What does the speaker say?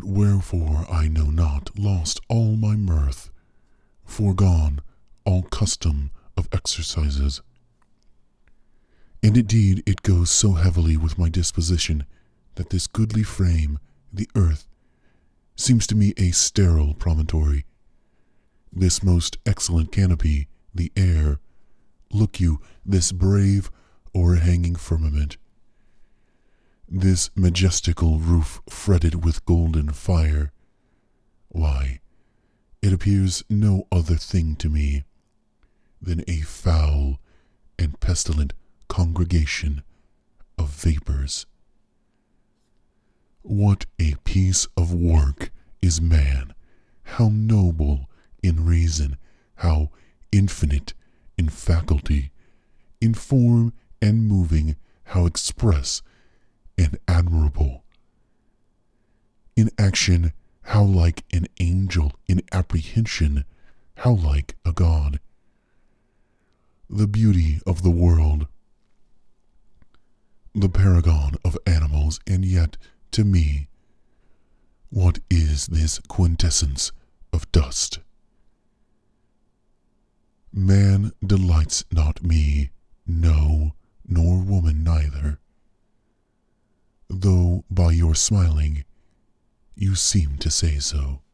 wherefore I know not, lost all my mirth, foregone all custom of exercises. And indeed it goes so heavily with my disposition that this goodly frame, the earth, seems to me a sterile promontory. This most excellent canopy, the air, look you, this brave o'erhanging firmament, this majestical roof fretted with golden fire, why, it appears no other thing to me than a foul and pestilent congregation of vapors. What a piece of work is man! How noble in reason, how infinite in faculty, in form and moving, how express and admirable. In action, how like an angel, in apprehension, how like a god. The beauty of the world, the paragon of animals, and yet, to me, what is this quintessence of dust? Man delights not me, no, nor woman neither, though by your smiling you seem to say so.